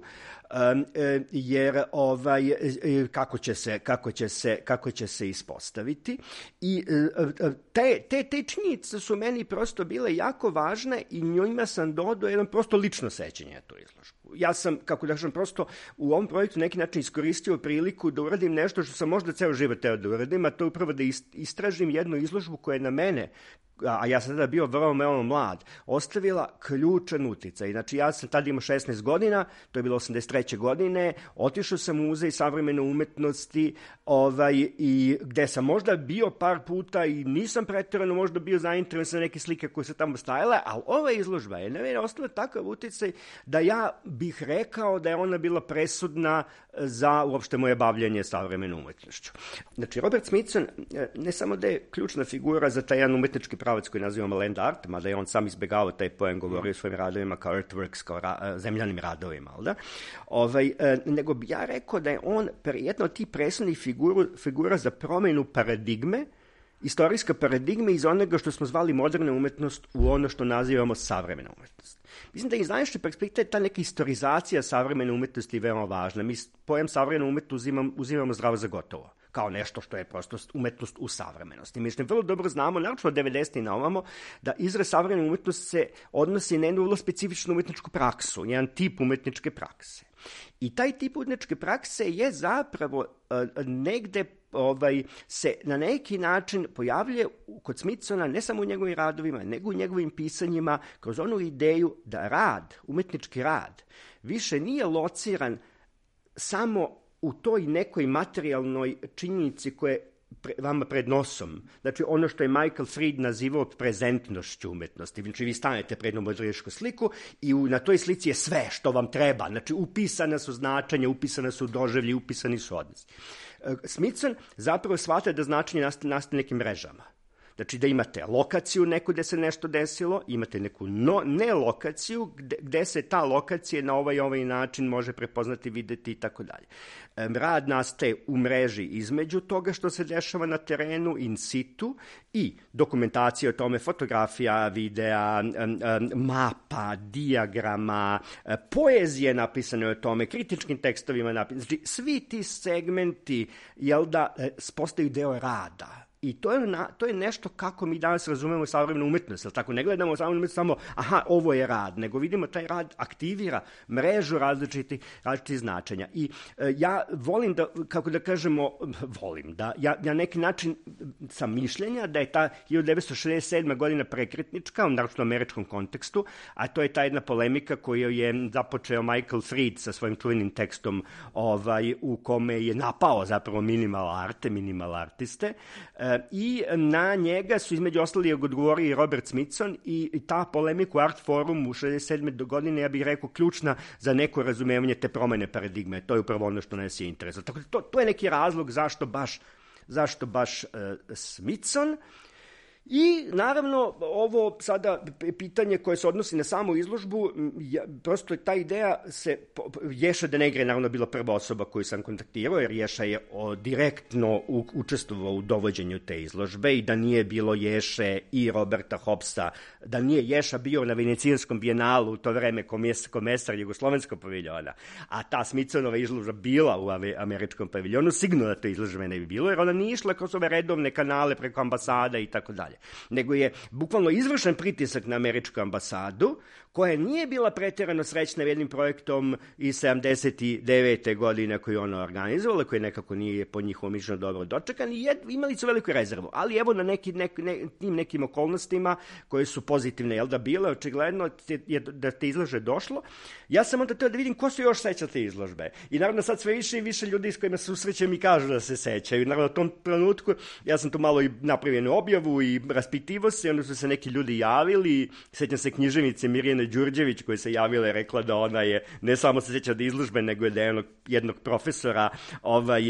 jer ovaj, kako će se, kako će se, kako će se ispostaviti. I te, te, te činjenice su meni prosto bile jako važne i njima sam dodao jedan prosto lično sećanje na tu izložbu. Ja sam, kako da kažem, prosto u ovom projektu neki način iskoristio priliku da uradim nešto što sam možda ceo život teo da uradim, a to je upravo da istražim jednu izložbu koja je na mene, a ja sam tada bio vrlo, vrlo mlad, ostavila ključan uticaj. Znači, ja sam tada imao šesnaest godina, to je bilo osamdeset treće godine, otišao sam u muzej savremene umetnosti, ovaj, i gde sam možda bio par puta i nisam preterano možda bio zainteresovan neke slike koje su tamo stajale, ali ova izložba je na mene ostavila takav uticaj da ja bih rekao da je ona bila presudna za uopšte moje bavljanje savremenom umetnošću. Znači, Robert Smithson ne samo da je ključna figura za taj jedan umetnički pravac koji nazivamo land art, mada je on sam izbegavao taj pojem, govorio o svojim radovima kao earthworks, kao ra, zemljanim radovima, da? Ovaj, nego bi ja rekao da je on jedna od tih presudnih figura, figura za promenu paradigme, istorijska paradigma iz onoga što smo zvali moderna umetnost u ono što nazivamo savremena umetnost. Mislim da iz današnje perspektive ta neka istorizacija savremene umetnosti je veoma važna. Mi pojem savremena umetnost uzimamo, uzimamo zdravo za gotovo, kao nešto što je prosto umetnost u savremenosti. Mislim, vrlo dobro znamo, naročno od devedesetih na ovamo, da izraz savremena umetnost se odnosi na jednu vrlo specifičnu umetničku praksu, jedan tip umetničke prakse. I taj tip umetničke prakse je zapravo uh, negde ovaj, se na neki način pojavljuje kod Smithsona ne samo u njegovim radovima, nego u njegovim pisanjima kroz onu ideju da rad, umetnički rad, više nije lociran samo u toj nekoj materijalnoj činjenici koje pre, vama pred nosom. Znači ono što je Michael Fried nazivao prezentnošću umetnosti. Znači vi stanete pred jednom modernističku sliku i u, na toj slici je sve što vam treba. Znači upisana su značenja, upisana su doživlji, upisani su odnosi. Smithson zapravo shvata da značenje nastaje, nastaje nekim mrežama. Znači da imate lokaciju neku gde se nešto desilo, imate neku no, ne lokaciju gde, gde se ta lokacija na ovaj ovaj način može prepoznati, videti i tako dalje. Rad nastaje u mreži između toga što se dešava na terenu in situ i dokumentacija o tome, fotografija, videa, mapa, dijagrama, poezije napisane o tome, kritičkim tekstovima napisane. Znači svi ti segmenti, jel da, postaju deo rada. I to je, na, to je nešto kako mi danas razumemo savremenu umetnost. Jel tako? Ne gledamo savremenu umetnost samo, aha, ovo je rad, nego vidimo taj rad aktivira mrežu različitih, različitih značenja. I e, ja volim da, kako da kažemo, volim da, ja na neki način sam mišljenja da je ta hiljadu devetsto šezdeset sedma godina prekretnička u naročno američkom kontekstu, a to je ta jedna polemika koju je započeo Michael Fried sa svojim čuvenim tekstom ovaj, u kome je napao zapravo minimal arte, minimal artiste, e, i na njega su između ostali odgovorio i Robert Smithson i ta polemika u Art Forumu u šezdeset sedme godine, ja bih rekao, ključna za neko razumevanje te promene paradigme. To je upravo ono što nas je interesuje. Tako da to, to je neki razlog zašto baš, zašto baš uh, Smithson. I naravno ovo sada pitanje koje se odnosi na samu izložbu, ja, prosto ta ideja se, Ješa de Negre je naravno bila prva osoba koju sam kontaktirao, jer Ješa je o, direktno u, učestvovao u dovođenju te izložbe i da nije bilo Ješe i Roberta Hobsa, da nije Ješa bio na Venecijanskom bijenalu u to vreme komes, komesar Jugoslovenskog paviljona, a ta Smithsonova izložba bila u američkom paviljonu, sigurno da to izložbe ne bi bilo, jer ona nije išla kroz ove redovne kanale preko ambasada i tako dalje. Nego je bukvalno izvršen pritisak na američku ambasadu, koja nije bila preterano srećna jednim projektom iz sedamdeset devete godine koju ona organizovala, koji nekako nije po njihovom mišljenju dobro dočekan i jed, imali su veliku rezervu. Ali evo na neki, nek, ne, tim nekim okolnostima koje su pozitivne, jel da bile, očigledno je da te izložbe došlo. Ja sam onda teo da vidim ko se još seća te izložbe. I naravno sad sve više i više ljudi s kojima se susrećem i kažu da se sećaju. I naravno u tom trenutku ja sam tu malo i napravio jednu objavu i raspitivo se, onda su se neki ljudi javili, sjećam se književnice Mirjane Đurđević koja se javila i rekla da ona je, ne samo se sjeća da izložbe, nego je da je jednog, jednog profesora ovaj,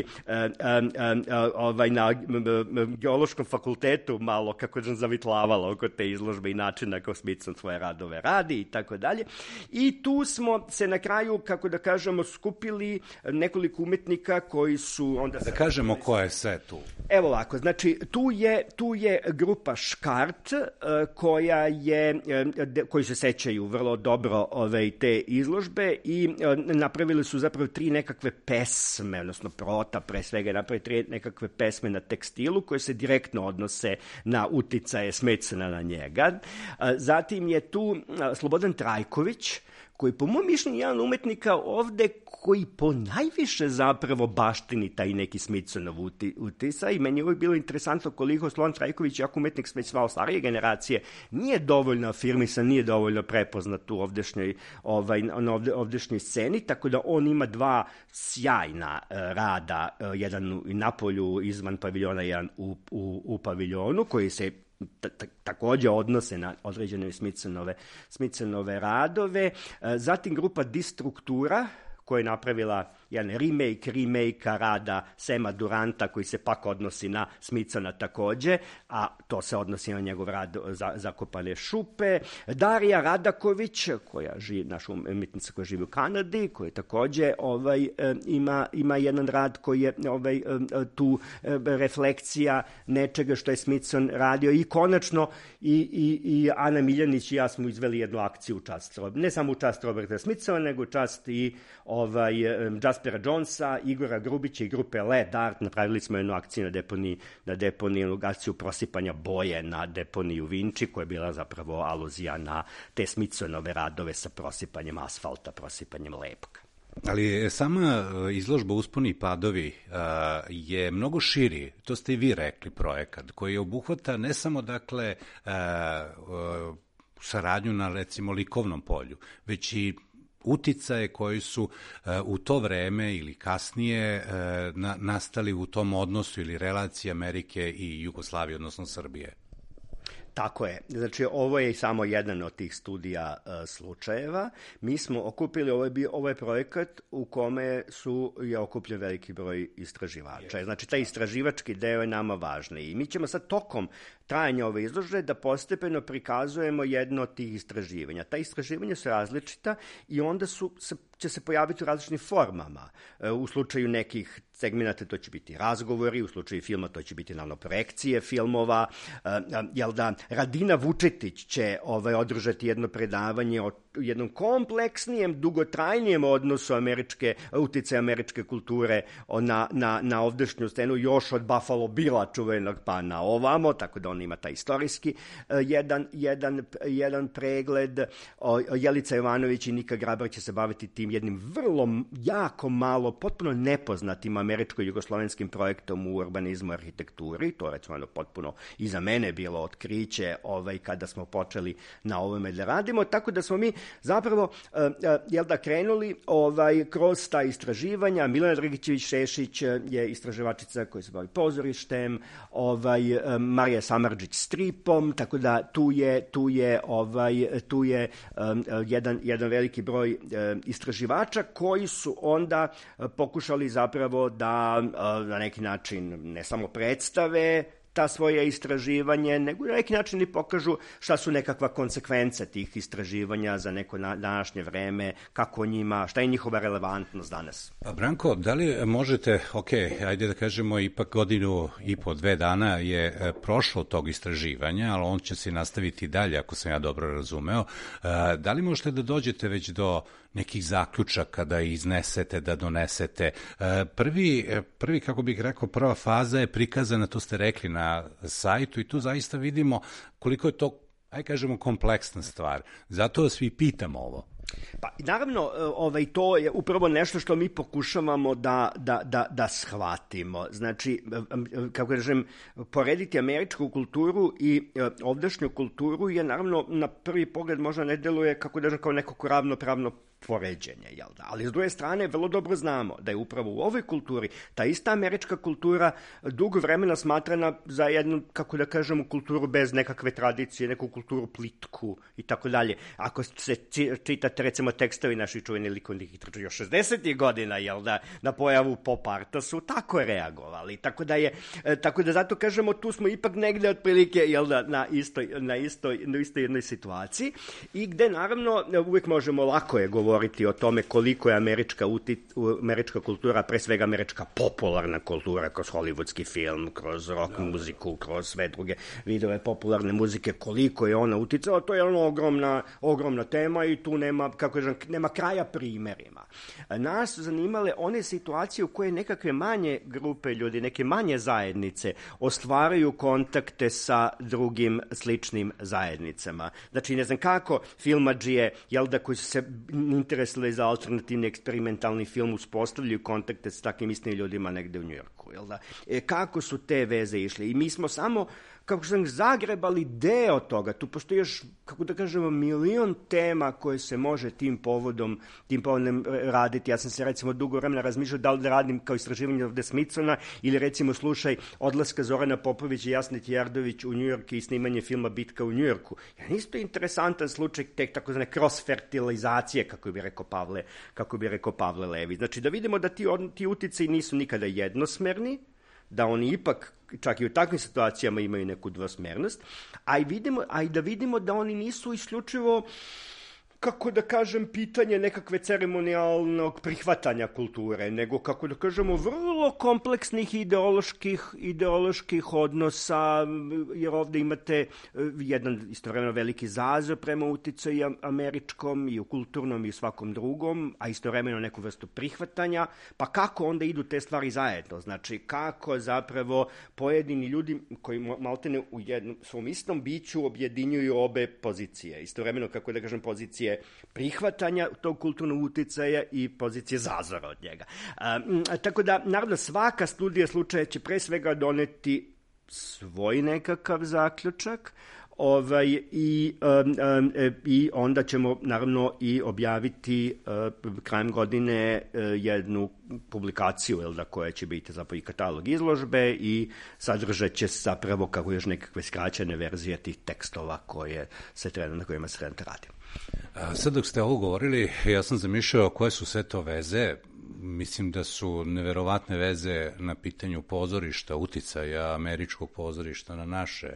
ovaj, na geološkom fakultetu malo, kako je zavitlavala oko te izložbe i načina kako Smithson svoje radove radi i tako dalje. I tu smo se na kraju, kako da kažemo, skupili nekoliko umetnika koji su onda... Da kažemo ko je sve tu. Evo ovako, znači tu je, tu je grupa Škart koja je, koji se sećaju vrlo dobro ove, te izložbe i napravili su zapravo tri nekakve pesme, odnosno Prota pre svega napravili tri nekakve pesme na tekstilu koje se direktno odnose na uticaje Smithsona na njega. Zatim je tu Slobodan Trajković, koji po mom mišljenju je jedan umetnika ovde koji po najviše zapravo baštini taj neki Smithsonov utisa i meni je uvijek bilo interesantno koliko Slobodan Trajković, jak umetnik već svao starije generacije, nije dovoljno afirmisan, nije dovoljno prepoznat u ovdešnjoj, ovaj, na ovde, ovdešnjoj sceni, tako da on ima dva sjajna uh, rada, uh, jedan u Napolju izvan paviljona, jedan u, u, u paviljonu, koji se takođe odnose na određene Smithsonove, Smithsonove radove. Zatim grupa Distruktura, koja je napravila jedan remake, remake rada Sema Duranta, koji se pak odnosi na Smithsona takođe, a to se odnosi na njegov rad za, Zakopane šupe. Darija Radaković, koja živi, naša umetnica koja živi u Kanadi, koja takođe ovaj, ima, ima jedan rad koji je ovaj, tu refleksija nečega što je Smithson radio. I konačno i, i, i Ana Miljanić i ja smo izveli jednu akciju u čast, ne samo u čast Roberta Smithsona, nego u čast i ovaj, Jaspera Jonesa, Igora Grubića i grupe Led Art. Napravili smo jednu akciju na deponiji, na deponiju, akciju prosipanja boje na deponiju Vinči, koja je bila zapravo aluzija na te Smithsonove radove sa prosipanjem asfalta, prosipanjem lepka. Ali sama izložba Usponi i padovi je mnogo širi, to ste i vi rekli, projekat koji obuhvata ne samo, dakle, saradnju na, recimo, likovnom polju, već i uticaje koji su uh, u to vreme ili kasnije uh, na, nastali u tom odnosu ili relaciji Amerike i Jugoslavije, odnosno Srbije. Tako je. Znači, ovo je samo jedan od tih studija uh, slučajeva. Mi smo okupili, ovo je, bio, ovo je projekat u kome su je okupljen veliki broj istraživača. Znači, taj istraživački deo je nama važniji. I mi ćemo sad tokom trajanja ove izložbe da postepeno prikazujemo jedno od tih istraživanja. Ta istraživanja su različita i onda su, se, će se pojaviti u različitim formama. U slučaju nekih segmenata to će biti razgovori, u slučaju filma to će biti naravno projekcije filmova. Jel da, Radina Vučetić će ovaj, održati jedno predavanje o jednom kompleksnijem, dugotrajnijem odnosu američke, uticaja američke kulture na, na, na ovdešnju scenu, još od Buffalo Billa čuvenog pa na ovamo, tako da on ima taj istorijski jedan, jedan, jedan pregled. Jelica Jovanović i Nika Grabar će se baviti tim jednim vrlo, jako malo, potpuno nepoznatim američko-jugoslovenskim projektom u urbanizmu i arhitekturi. To je recimo potpuno i za mene bilo otkriće ovaj, kada smo počeli na ovome da radimo, tako da smo mi zapravo, uh, uh, jel da, krenuli ovaj, kroz ta istraživanja. Milena Dragićević-Šešić je istraživačica koja se bavi pozorištem, ovaj, uh, Marija Samardžić stripom, tako da tu je, tu je, ovaj, tu je um, jedan, jedan veliki broj uh, istraživača koji su onda uh, pokušali zapravo da uh, na neki način ne samo predstave ta svoje istraživanje, nego na neki način i pokažu šta su nekakva konsekvence tih istraživanja za neko na, današnje vreme, kako njima, šta je njihova relevantnost danas. A Branko, da li možete, ok, ajde da kažemo, ipak godinu i po dve dana je prošlo tog istraživanja, ali on će se nastaviti dalje, ako sam ja dobro razumeo. Da li možete da dođete već do nekih zaključaka, da iznesete, da donesete? Prvi, prvi, kako bih rekao, prva faza je prikazana, to ste rekli, na sajtu i tu zaista vidimo koliko je to, aj kažemo, kompleksna stvar. Zato vas svi pitamo ovo. Pa naravno, ovaj, to je upravo nešto što mi pokušavamo da, da, da, da shvatimo. Znači, kako kažem, porediti američku kulturu i ovdašnju kulturu je naravno na prvi pogled možda ne deluje, kako kažem, kao neko ko ravnopravno poređenje, jel da? Ali s druge strane, vrlo dobro znamo da je upravo u ovoj kulturi ta ista američka kultura dugo vremena smatrana za jednu, kako da kažemo, kulturu bez nekakve tradicije, neku kulturu plitku i tako dalje. Ako se čitate, recimo, tekstovi naših čuvenih likovnih literatura još šezdesetih godina, jel da, na pojavu pop arta su tako reagovali. Tako da je, tako da zato kažemo, tu smo ipak negde otprilike, jel da, na istoj, na istoj, na istoj jednoj situaciji i gde, naravno, uvijek možemo, lako je govoriti o tome koliko je američka, uti, američka kultura, pre svega američka popularna kultura, kroz hollywoodski film, kroz rock da, muziku, kroz sve druge vidove popularne muzike, koliko je ona uticala, to je ona ogromna, ogromna tema i tu nema, kako kažem, nema kraja primerima. Nas su zanimale one situacije u koje nekakve manje grupe ljudi, neke manje zajednice ostvaraju kontakte sa drugim sličnim zajednicama. Znači, ne znam kako filmadžije, jel da, koji su se interesovali za alternativni eksperimentalni film, uspostavljaju kontakte s takvim istim ljudima negde u Njujorku, jel da? E, kako su te veze išle? I mi smo samo, kako sam zagrebali deo toga, tu postoji još, kako da kažemo, milion tema koje se može tim povodom, tim povodom raditi. Ja sam se, recimo, dugo vremena razmišljao da li da radim kao istraživanje ovde Smithsona ili, recimo, slušaj odlaska Zorana Popovića i Jasne Tjerdović u Njujork i snimanje filma Bitka u Njujorku. Ja, isto interesantan slučaj tek takozvane cross-fertilizacije, kako bi rekao Pavle, kako bi rekao Pavle Levi. Znači, da vidimo da ti, ti uticaji nisu nikada jednosmerni, da oni ipak, čak i u takvim situacijama, imaju neku dvosmernost, a i, vidimo, a i da vidimo da oni nisu isključivo, kako da kažem, pitanje nekakve ceremonijalnog prihvatanja kulture, nego, kako da kažemo, vrlo kompleksnih ideoloških, ideoloških odnosa, jer ovde imate jedan istovremeno veliki zazor prema uticaju američkom i u kulturnom i u svakom drugom, a istovremeno neku vrstu prihvatanja, pa kako onda idu te stvari zajedno? Znači, kako zapravo pojedini ljudi koji maltene u jednom svom istom biću objedinjuju obe pozicije, istovremeno, kako da kažem, pozicije prihvatanja tog kulturnog uticaja i pozicije zazora od njega. A, tako da, naravno, svaka studija slučaja će pre svega doneti svoj nekakav zaključak, ovaj, i, um, um, i onda ćemo, naravno, i objaviti uh, krajem godine uh, jednu publikaciju, jel da, koja će biti zapravo i katalog izložbe i sadržat će zapravo kako još nekakve skraćene verzije tih tekstova koje se trenutno, na kojima se trenutno radi. Sad dok ste ovo govorili, ja sam zamišljao koje su sve to veze. Mislim da su neverovatne veze na pitanju pozorišta, uticaja američkog pozorišta na naše,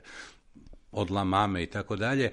od La Mame i tako dalje,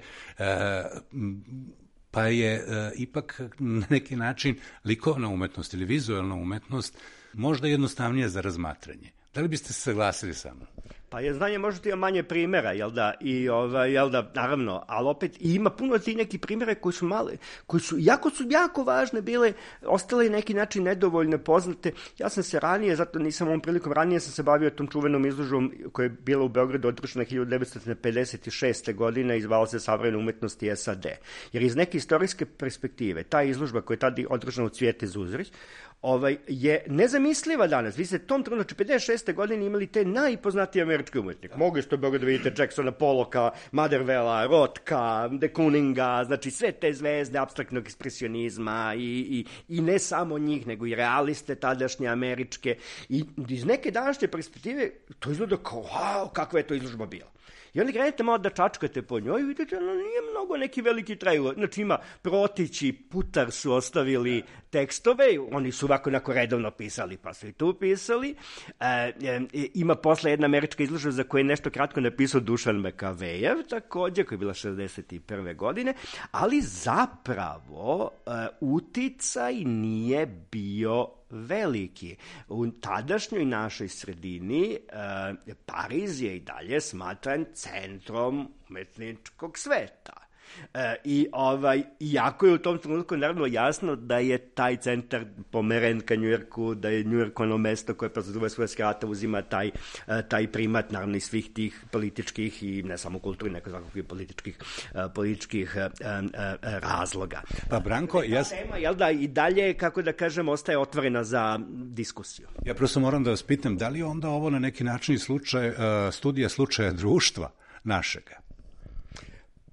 pa je ipak na neki način likovna umetnost ili vizualna umetnost možda jednostavnije za razmatranje. Da li biste se saglasili sa mnom? Pa je znanje možda ima manje primjera, jel da, i ovaj, jel da, naravno, ali opet ima puno tih nekih primjera koji su male, koji su, jako su jako važne bile, ostale i neki način nedovoljne poznate. Ja sam se ranije, zato nisam ovom prilikom, ranije sam se bavio tom čuvenom izložbom koja je bila u Beogradu održana hiljadu devetsto pedeset šeste. godine i zvala se Savremene umetnosti S A D. Jer iz neke istorijske perspektive, ta izložba koja je tada održana u Cvijete Zuzrić, ovaj, je nezamisliva danas. Vi ste tom trenutku pedeset šeste. godine imali te najpoznatije američke umetnike. Mogli ste u Beogradu da vidite Jacksona Pollocka, Motherwella, Rothka, de Kooninga, znači sve te zvezde apstraktnog ekspresionizma i, i, i ne samo njih, nego i realiste tadašnje američke. I iz neke današnje perspektive to izgleda kao, wow, kakva je to izložba bila. I onda krenete malo da čačkate po njoj i vidite, ono nije mnogo neki veliki trailer. Znači ima Protić i Putar su ostavili tekstove, oni su ovako onako redovno pisali, pa su i tu pisali. E, e, ima posle jedna američka izložba za koju je nešto kratko napisao Dušan Mekavejev, takođe, koja je bila šezdeset prve. godine, ali zapravo e, uticaj nije bio veliki. U tadašnjoj našoj sredini e, Pariz je i dalje smatran centrom umetničkog sveta. E, i ovaj, iako je u tom trenutku naravno jasno da je taj centar pomeren ka Njujorku, da je Njujork ono mesto koje pa za druge svoje skrata uzima taj, taj primat naravno i svih tih političkih i ne samo kulturnih, nego svakog i političkih, političkih razloga. Pa Branko, ja... Ta tema, jel da, i dalje, kako da kažem, ostaje otvorena za diskusiju. Ja prosto moram da vas pitam, da li je onda ovo na neki način slučaj, studija slučaja društva našega?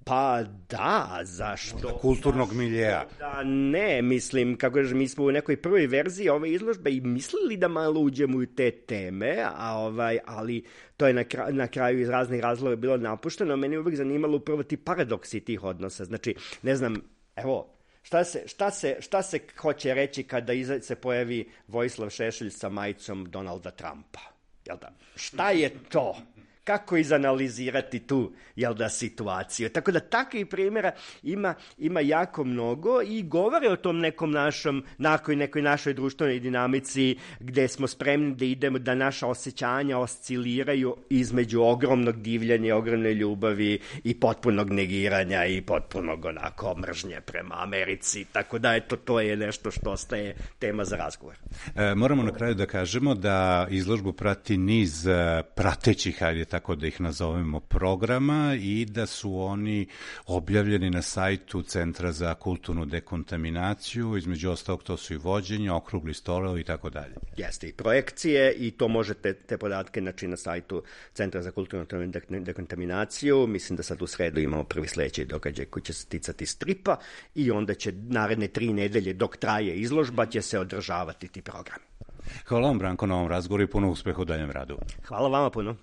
Pa da, zašto? Kulturnog miljeja. Da ne, mislim, kako kažem, mi smo u nekoj prvoj verziji ove izložbe i mislili da malo uđemo u te teme, a ovaj, ali to je na, kraju, na kraju iz raznih razloga bilo napušteno. Meni je uvijek zanimalo upravo ti paradoksi tih odnosa. Znači, ne znam, evo, šta se, šta se, šta se hoće reći kada iza, se pojavi Vojislav Šešelj sa majicom Donalda Trumpa? Jel da? Šta je to? Kako izanalizirati tu, jel da, situaciju. Tako da takvih primjera ima, ima jako mnogo i govore o tom nekom našom, nakoj nekoj našoj društvenoj dinamici gde smo spremni da idemo, da naša osjećanja osciliraju između ogromnog divljanja, ogromne ljubavi i potpunog negiranja i potpunog onako mržnje prema Americi. Tako da eto, to je nešto što ostaje tema za razgovor. E, moramo na kraju da kažemo da izložbu prati niz pratećih, hajde tako da ih nazovemo, programa i da su oni objavljeni na sajtu Centra za kulturnu dekontaminaciju, između ostalog to su i vođenje, okrugli stolovi i tako dalje. Jeste, i projekcije i to možete te podatke naći na sajtu Centra za kulturnu dekontaminaciju. Mislim da sad u sredu imamo prvi sledeći događaj koji će se ticati stripa i onda će naredne tri nedelje dok traje izložba će se održavati ti programi. Hvala vam, Branko, na ovom razgovoru i puno uspeha u daljem radu. Hvala vama puno.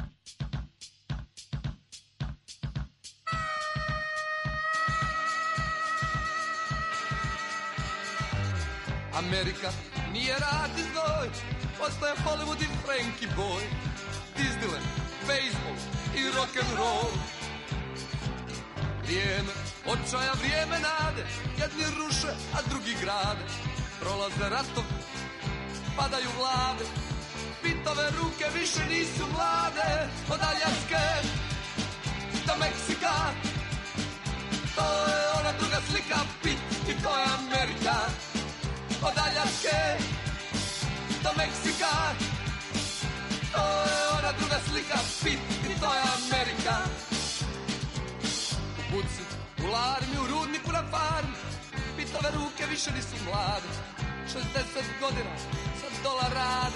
Amerika nije rad i znoj, postoje Hollywood i Frankie Boy, Disneyland, baseball i rock'n'roll. Vrijeme očaja, vrijeme nade, jedni ruše, a drugi grade. Prolaze ratov, padaju vlade, pitove ruke više nisu mlade. Od Aljaske do Meksika, to je ona druga slika, pit i to je Amerika. Od Aljaske do Meksika, to je ona druga slika, pit i to je Amerika. U buci, u larmi, u rudniku na farmi, pitove ruke više nisu mlade. šezdeset godina sad dolar rade.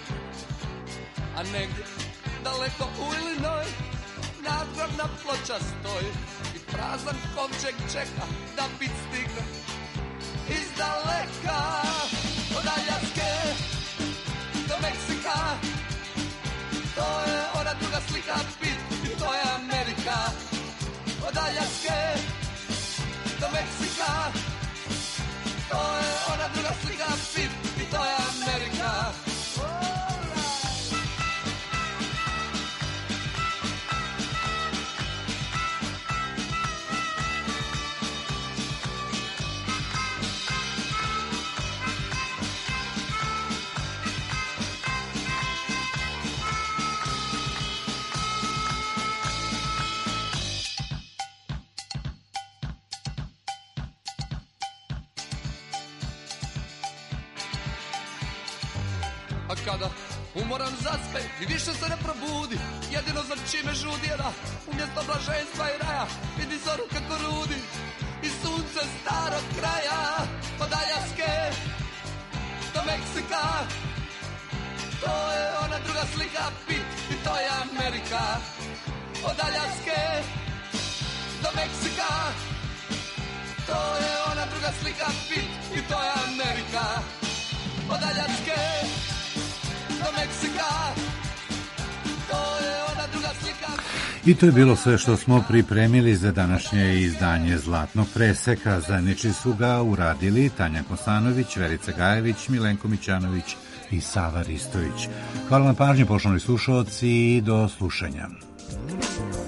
A negdje, daleko u Illinois, nadgrobna ploča stoji i prazan kovčeg čeka da bit stigne iz daleka. Od Aljaske do Meksika, to je ona druga slika, bit i to je Amerika. Od Aljaske do Meksika, to je ona druga slika, bit i to je Amerika. A kada umoran zaspe i više se ne probudi, jedino za čime žudi je da umjesto blaženstva i raja vidi zoru kako rudi i sunce starog kraja. Od Aljaske do Meksika, to je ona druga slika, pit i to je Amerika. Od Aljaske do Meksika, to je ona druga slika, pit i to je Amerika. Od Aljaske do Meksika, to je ona druga slika. I to je bilo sve što smo pripremili za današnje izdanje Zlatnog preseka. Zajednički su ga uradili Tanja Kosanović, Verica Gajević, Milenko Mićanović i Sava Ristović. Hvala na pažnji, poštovani slušalci, i do slušanja.